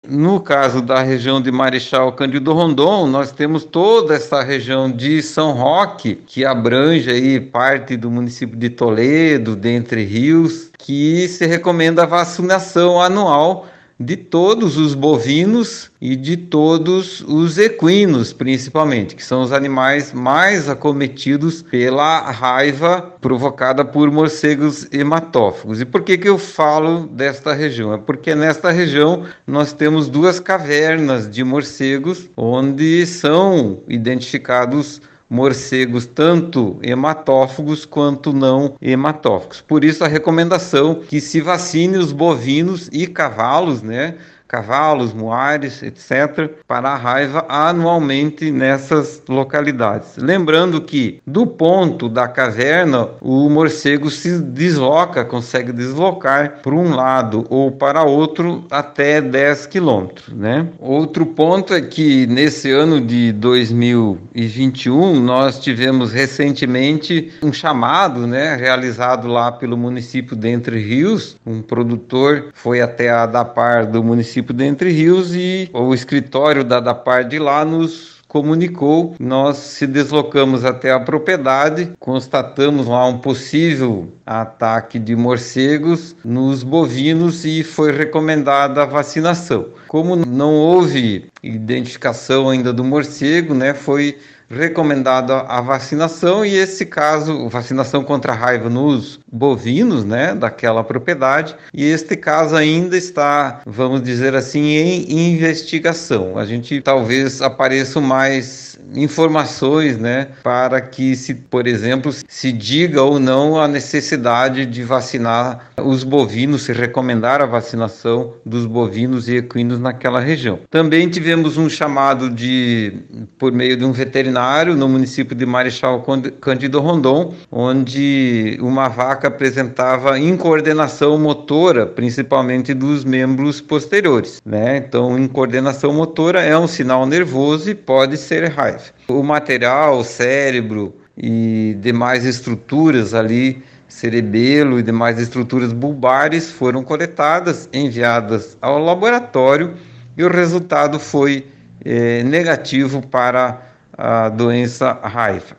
no caso da região de Marechal Cândido Rondon, nós temos toda essa região de São Roque, que abrange aí parte do município de Toledo, de Entre Rios, que se recomenda a vacinação anual de todos os bovinos e de todos os equinos, principalmente, que são os animais mais acometidos pela raiva provocada por morcegos hematófagos. E por que eu falo desta região? É porque nesta região nós temos duas cavernas de morcegos, onde são identificados morcegos tanto hematófagos quanto não hematófagos. Por isso a recomendação que se vacine os bovinos e cavalos, né? Cavalos, muares, etc., para a raiva anualmente nessas localidades. Lembrando que do ponto da caverna, o morcego se desloca, consegue deslocar para um lado ou para outro até 10 quilômetros, né? Outro ponto é que nesse ano de 2021, nós tivemos recentemente um chamado, né, realizado lá pelo município de Entre Rios. Um produtor foi até a ADAPAR do município de Entre Rios e o escritório da ADAPAR de lá nos comunicou. Nós se deslocamos até a propriedade, constatamos lá um possível ataque de morcegos nos bovinos e foi recomendada a vacinação. Como não houve identificação ainda do morcego, né, foi recomendada a vacinação, e esse caso, vacinação contra a raiva nos bovinos, né, daquela propriedade, e este caso ainda está, vamos dizer assim, em investigação. A gente talvez apareçam mais informações, né, para que se, por exemplo, se diga ou não a necessidade de vacinar os bovinos, se recomendar a vacinação dos bovinos e equinos naquela região. Também tivemos um chamado por meio de um veterinário no município de Marechal Cândido Rondon, onde uma vaca apresentava incoordenação motora, principalmente dos membros posteriores, né? Então, incoordenação motora é um sinal nervoso e pode ser raiva. O material, o cérebro e demais estruturas ali, cerebelo e demais estruturas bulbares foram coletadas, enviadas ao laboratório, e o resultado foi negativo para a doença raiva.